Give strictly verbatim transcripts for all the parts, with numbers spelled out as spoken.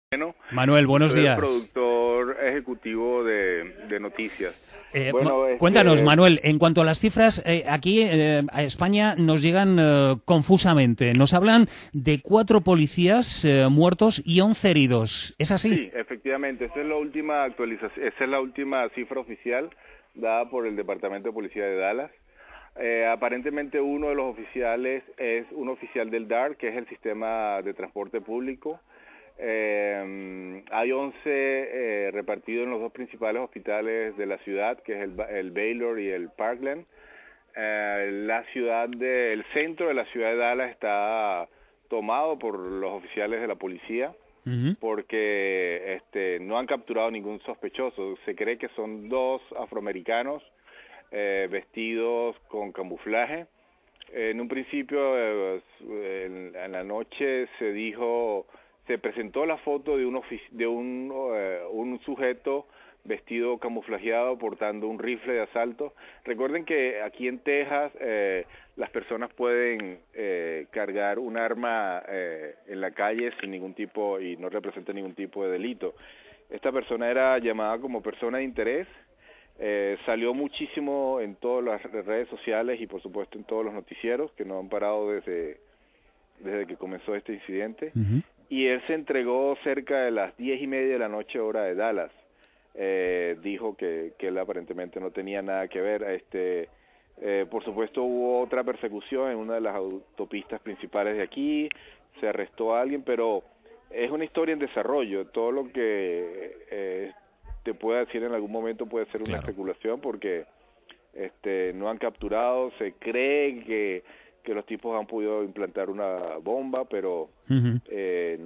Bueno, Manuel, buenos soy días. el productor ejecutivo de, de noticias. Eh, Bueno, ma- este, cuéntanos, Manuel, en cuanto a las cifras, eh, aquí eh, a España nos llegan eh, confusamente. Nos hablan de cuatro policías eh, muertos y once heridos. ¿Es así? sí, efectivamente, esa es la última actualización, esa es la última cifra oficial dada por el Departamento de Policía de Dallas. Eh, aparentemente uno de los oficiales es un oficial del D A R, que es el sistema de transporte público. Eh, hay once eh, repartidos en los dos principales hospitales de la ciudad, que es el, el Baylor y el Parkland. Eh, la ciudad de, el centro de la ciudad de Dallas está tomado por los oficiales de la policía Uh-huh. porque este, no han capturado ningún sospechoso. Se cree que son dos afroamericanos eh, vestidos con camuflaje. En un principio, eh, en, en la noche se dijo, se presentó la foto de un ofici- de un, eh, un sujeto vestido camuflajeado portando un rifle de asalto. Recuerden que aquí en Texas eh, las personas pueden eh, cargar un arma eh, en la calle sin ningún tipo y no representa ningún tipo de delito. Esta persona era llamada como persona de interés. Eh, salió muchísimo en todas las redes sociales y por supuesto en todos los noticieros que no han parado desde, desde que comenzó este incidente. Uh-huh. Y él se entregó cerca de las diez y media de la noche hora de Dallas. Eh, dijo que, que él aparentemente no tenía nada que ver. Este, eh, por supuesto hubo otra persecución en una de las autopistas principales de aquí, se arrestó a alguien, pero es una historia en desarrollo. Todo lo que eh, te pueda decir en algún momento puede ser una Claro. especulación porque este, no han capturado, se cree que, que los tipos han podido implantar una bomba, pero Uh-huh. eh,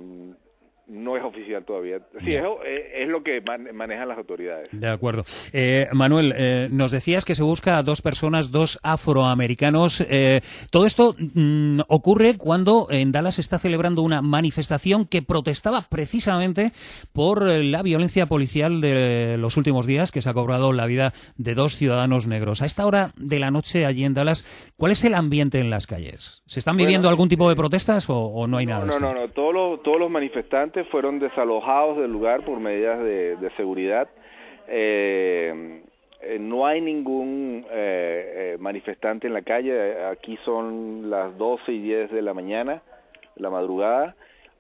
no es oficial todavía. Sí, Ya. es, es lo que man, manejan las autoridades. De acuerdo. Eh, Manuel, eh, nos decías que se busca a dos personas, dos afroamericanos. Eh, todo esto mm, ocurre cuando en Dallas se está celebrando una manifestación que protestaba precisamente por eh, la violencia policial de los últimos días, que se ha cobrado la vida de dos ciudadanos negros. A esta hora de la noche allí en Dallas, ¿cuál es el ambiente en las calles? ¿Se están viviendo Bueno, algún tipo de eh, protestas o, o no hay no, nada de no, esto? no, no. Todos los, todos los manifestantes fueron desalojados del lugar por medidas de, de seguridad. Eh, eh, no hay ningún eh, eh, manifestante en la calle. Aquí son las doce y diez de la mañana, la madrugada,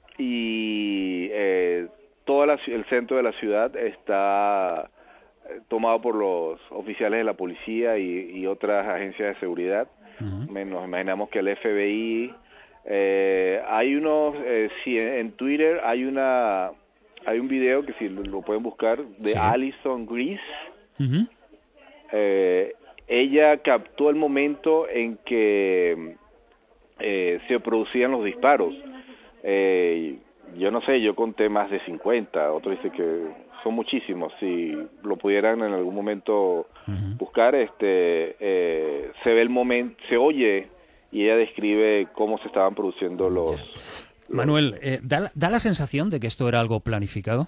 y eh, todo el centro de la ciudad está eh, tomado por los oficiales de la policía y, y otras agencias de seguridad. Uh-huh. Nos imaginamos que el F B I, eh, hay unos, eh, si en Twitter hay una, hay un video que si lo, lo pueden buscar de Sí. Alison Grease. Uh-huh. Eh, ella captó el momento en que eh, se producían los disparos. Eh, yo no sé, yo conté más de cincuenta, otro dice que son muchísimos. Si lo pudieran en algún momento Uh-huh. buscar, este, eh, se ve el momento, se oye y ella describe cómo se estaban produciendo los... Yeah. los Manuel, eh, ¿da, ¿da la sensación de que esto era algo planificado?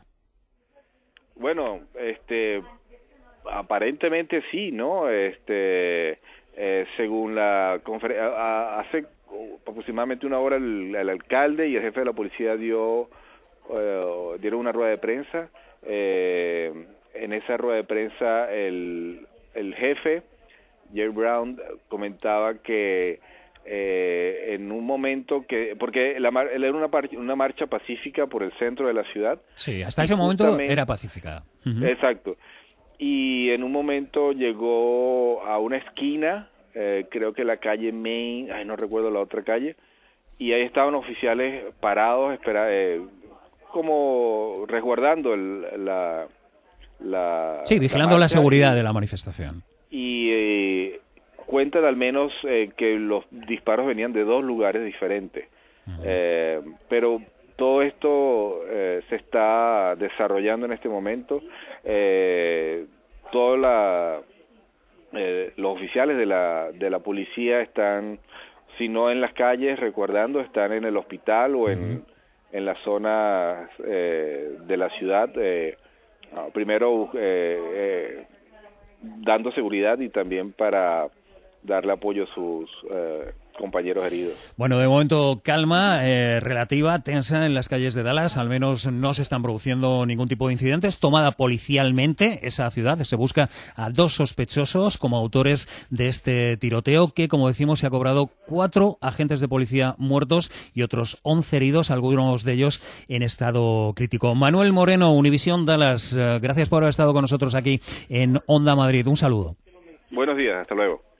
Bueno, este, aparentemente sí, ¿no? Este, eh, según la conferencia, hace aproximadamente una hora el, el alcalde y el jefe de la policía dio uh, dieron una rueda de prensa. Eh, en esa rueda de prensa el, el jefe, Jerry Brown, comentaba que eh, en un momento que, porque la mar, era una, par, una marcha pacífica por el centro de la ciudad. Sí, hasta ese momento era pacífica. Uh-huh. Exacto. Y en un momento llegó a una esquina, eh, creo que la calle Main, ay, no recuerdo la otra calle, y ahí estaban oficiales parados, espera, eh, como resguardando el, la, la... Sí, vigilando la, la seguridad y, de la manifestación. Y eh, cuentan al menos eh, que los disparos venían de dos lugares diferentes. Uh-huh. Eh, pero todo esto eh, se está desarrollando en este momento. Eh, toda la, eh, los oficiales de la de la policía están, si no en las calles resguardando, están en el hospital o en, uh-huh. en las zonas eh, de la ciudad, eh, primero eh, eh, dando seguridad y también para darle apoyo a sus eh, compañeros heridos. Bueno, de momento calma eh, relativa, tensa en las calles de Dallas. Al menos no se están produciendo ningún tipo de incidentes. Tomada policialmente esa ciudad. Se busca a dos sospechosos como autores de este tiroteo que, como decimos, se ha cobrado cuatro agentes de policía muertos y otros once heridos, algunos de ellos en estado crítico. Manuel Moreno, Univisión Dallas, eh, gracias por haber estado con nosotros aquí en Onda Madrid. Un saludo. Buenos días, hasta luego.